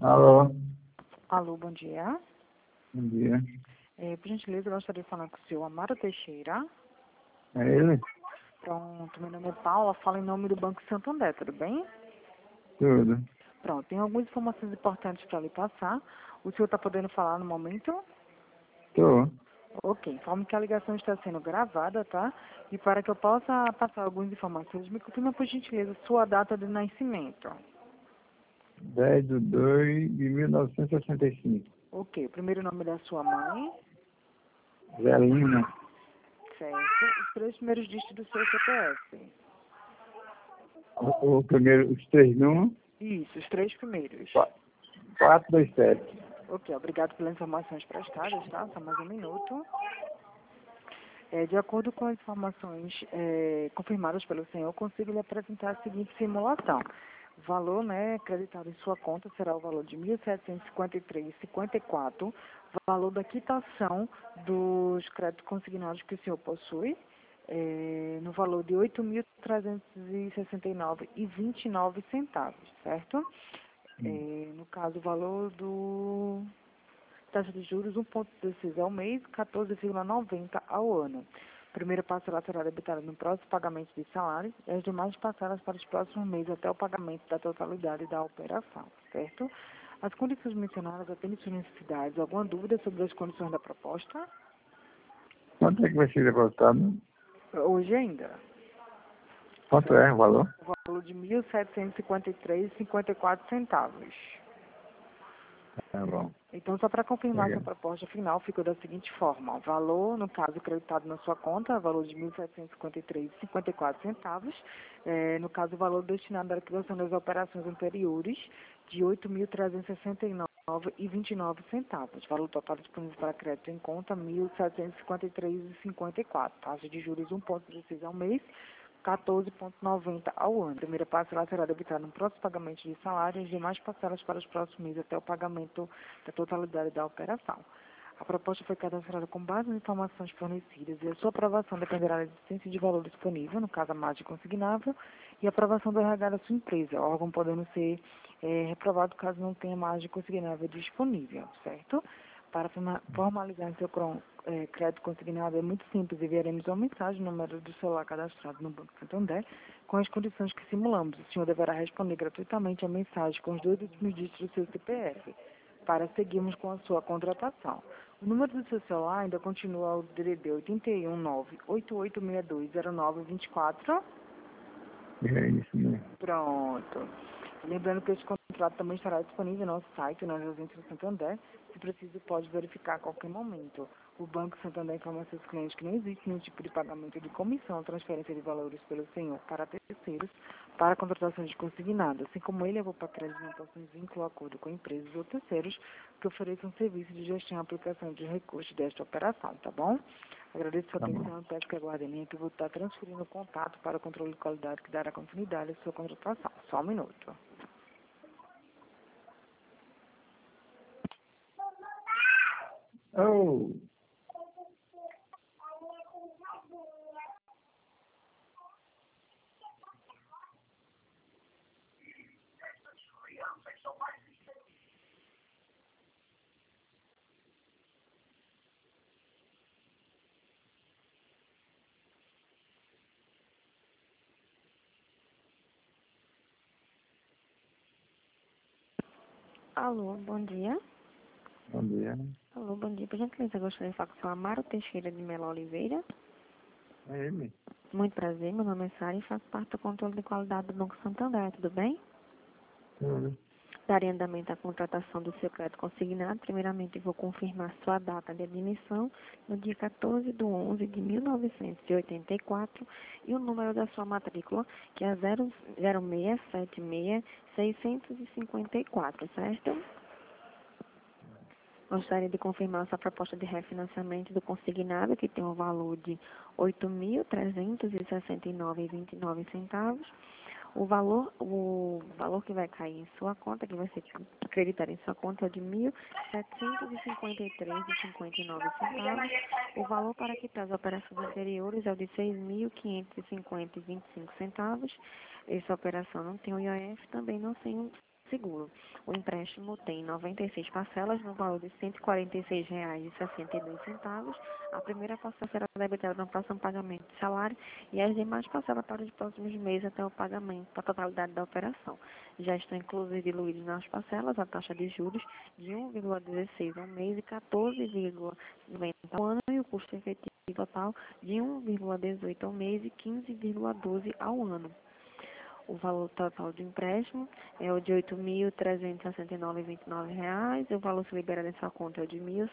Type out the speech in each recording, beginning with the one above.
Alô, Alô, bom dia. bom dia. Por gentileza, eu gostaria de falar com o senhor Amaro Teixeira. É ele? Pronto, meu nome é Paula, falo em nome do Banco Santander, tudo bem? Tudo. Pronto, tem algumas informações importantes para lhe passar. O senhor está podendo falar no momento? Tô. Ok, informe que a ligação está sendo gravada, tá? E para que eu possa passar algumas informações, me confirma, por gentileza, sua data de nascimento. 10/2/1965. Ok, o primeiro nome da sua mãe, Zelina. certo? Os três primeiros dígitos do seu CPF. O primeiro, os três números. Isso, os três primeiros. 427. Ok, obrigado pelas informações prestadas, tá? Só mais um minuto. De acordo com as informações confirmadas pelo senhor, eu consigo lhe apresentar a seguinte simulação. O valor, né, acreditado em sua conta será o valor de R$ 1.753,54, o valor da quitação dos créditos consignados que o senhor possui, no valor de R$ 8.369,29, certo? No caso, o valor do taxa de juros 1,16 ao mês, 14,90 ao ano. A primeira parcela será debitada no próximo pagamento de salário e as demais parcelas para os próximos meses até o pagamento da totalidade da operação, certo? As condições mencionadas atendem suas necessidades. Alguma dúvida sobre as condições da proposta? Quanto é que vai ser depositado? Hoje ainda. Quanto é o valor? O valor de R$ 1.753,54. Tá bom. Então, só para confirmar essa Obrigado. proposta final, ficou da seguinte forma. O valor, no caso, creditado na sua conta, valor de R$ 1.753,54. No caso, o valor destinado à liquidação das operações anteriores, de R$ 8.369,29. Valor total disponível para crédito em conta, R$ 1.753,54. Taxa de juros 1,16 ao mês, 14,90 ao ano. A primeira parcela será debitada no próximo pagamento de salário e as demais parcelas para os próximos meses até o pagamento da totalidade da operação. A proposta foi cadastrada com base nas informações fornecidas e a sua aprovação dependerá da existência de valor disponível, no caso a margem consignável, e a aprovação do RH da sua empresa, órgão podendo ser reprovado caso não tenha margem consignável disponível, certo? Para formalizar seu crédito consignado é muito simples. Enviaremos uma mensagem no número do celular cadastrado no Banco Santander com as condições que simulamos. O senhor deverá responder gratuitamente a mensagem com os dois últimos dígitos do seu CPF para seguirmos com a sua contratação. O número do seu celular ainda continua o DDD 819-8862-0924. É isso mesmo. Pronto. Lembrando que esse contrato também estará disponível no nosso site, na Agência do Santander. Se preciso, pode verificar a qualquer momento. O Banco Santander informa a seus clientes que não existe nenhum tipo de pagamento de comissão ou transferência de valores pelo senhor para terceiros para contratação de consignado. Assim como ele, a Vou Crédito não possui vínculo ou acordo com empresas ou terceiros que ofereçam serviço de gestão e aplicação de recursos desta operação, tá bom? Agradeço a sua Tá bom. atenção e peço que aguardem em linha que eu vou estar transferindo o contato para o controle de qualidade que dará continuidade à sua contratação. Só um minuto. Oh, Alô, bom dia. bom dia. Alô, bom dia. Por gentileza, eu gostaria de falar com o senhor Amaro Teixeira de Melo Oliveira. É ele? Muito prazer, meu nome é Sara e faço parte do controle de qualidade do Banco Santander, tudo bem? Tudo. Daria andamento à contratação do seu crédito consignado. Primeiramente, eu vou confirmar sua data de admissão no dia 14/11/1984 e o número da sua matrícula, que é 00656-654, certo? Gostaria de confirmar sua proposta de refinanciamento do consignado, que tem um valor de R$ 8.369,29. O valor que vai cair em sua conta, que vai ser acreditado em sua conta, é de R$ 1.753,59. O valor para quitar as operações anteriores é o de R$ 6.550,25. Essa operação não tem o IOF, também não tem o seguro. O empréstimo tem 96 parcelas no valor de R$ 146,62. A primeira parcela será debitada no próximo pagamento de salário e as demais parcelas para os próximos meses até o pagamento da totalidade da operação. Já estão inclusive diluídos nas parcelas a taxa de juros de 1,16 ao mês e 14,90 ao ano e o custo efetivo total de 1,18 ao mês e 15,12 ao ano. O valor total do empréstimo é o de R$ 8.369,29. O valor se liberado em sua conta é de R$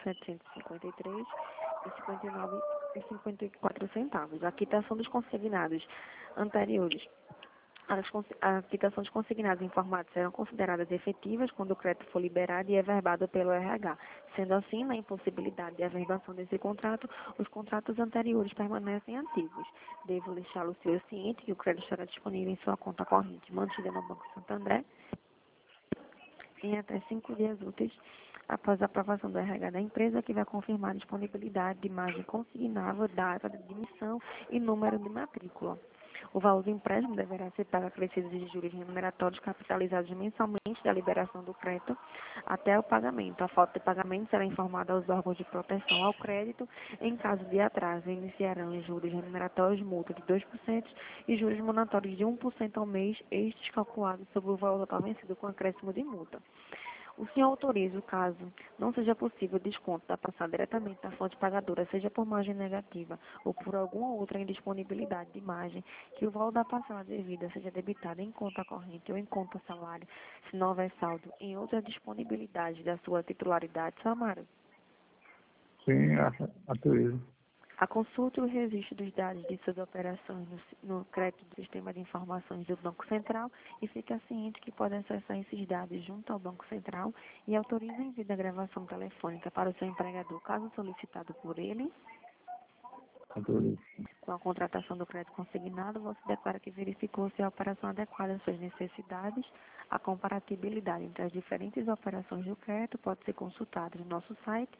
1.753,54. A quitação dos consignados anteriores. A quitação dos consignados informados serão consideradas efetivas quando o crédito for liberado e averbado pelo RH. Sendo assim, na impossibilidade de averbação desse contrato, os contratos anteriores permanecem ativos. Devo deixá-lo ser ciente que o crédito estará disponível em sua conta corrente, mantida no Banco Santander, em até 5 dias úteis após a aprovação do RH da empresa, que vai confirmar a disponibilidade de imagem consignável, data de admissão e número de matrícula. O valor do empréstimo deverá ser pago acrescidos de juros remuneratórios capitalizados mensalmente da liberação do crédito até o pagamento. A falta de pagamento será informada aos órgãos de proteção ao crédito. Em caso de atraso, iniciarão os juros remuneratórios, multa de 2% e juros moratórios de 1% ao mês, estes calculados sobre o valor total vencido com acréscimo de multa. O senhor autoriza, caso não seja possível o desconto da passada diretamente da fonte pagadora, seja por margem negativa ou por alguma outra indisponibilidade de margem, que o valor da parcela devida seja debitado em conta corrente ou em conta salário, se não houver saldo em outra disponibilidade da sua titularidade, Samara? Sim, autorizo. A consulta e o registro dos dados de suas operações no crédito do Sistema de Informações do Banco Central e fica ciente que pode acessar esses dados junto ao Banco Central e autoriza o envio da gravação telefônica para o seu empregador, caso solicitado por ele. Autorizo. Com a contratação do crédito consignado, você declara que verificou se a operação adequada às suas necessidades. A comparatibilidade entre as diferentes operações do crédito pode ser consultada no nosso site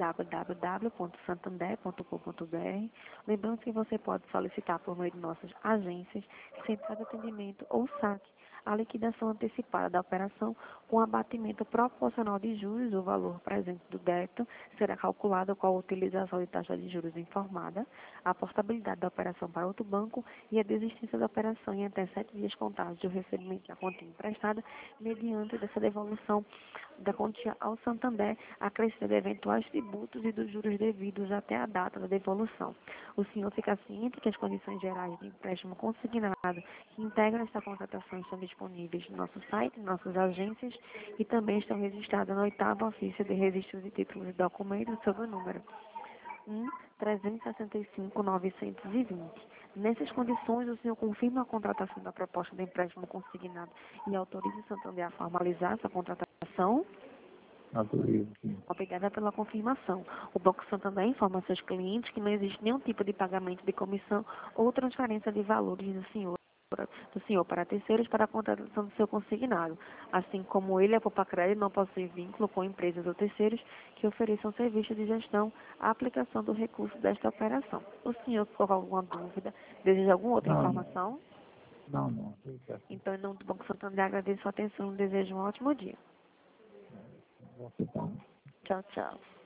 www.santander.com.br. Lembrando que você pode solicitar por meio de nossas agências, centrais de atendimento ou saque a liquidação antecipada da operação com abatimento proporcional de juros. O valor presente do débito será calculado com a utilização de taxa de juros informada, a portabilidade da operação para outro banco e a desistência da operação em até 7 dias contados do recebimento da quantia emprestada, mediante dessa devolução da quantia ao Santander, acrescendo de eventuais tributos e dos juros devidos até a data da devolução. O senhor fica ciente que as condições gerais de empréstimo consignado que integram esta contratação estão disponíveis no nosso site, em nossas agências e também estão registradas no 8º Ofício de Registro de Títulos e Documentos sob o número 1.365.920. Nessas condições, o senhor confirma a contratação da proposta de empréstimo consignado e autoriza o Santander a formalizar essa contratação? Autorizo, sim. Obrigada pela confirmação. O Banco Santander informa seus clientes que não existe nenhum tipo de pagamento de comissão ou transferência de valores do senhor para terceiros para a contratação do seu consignado, assim como ele, a Popacrédito, não possui vínculo com empresas ou terceiros que ofereçam serviços de gestão à aplicação do recurso desta operação. O senhor ficou com alguma dúvida? Deseja alguma outra informação? Não. Tudo certo. Então, em nome do Banco Santander, agradeço a atenção e desejo um ótimo dia. Você tá. Tchau, tchau.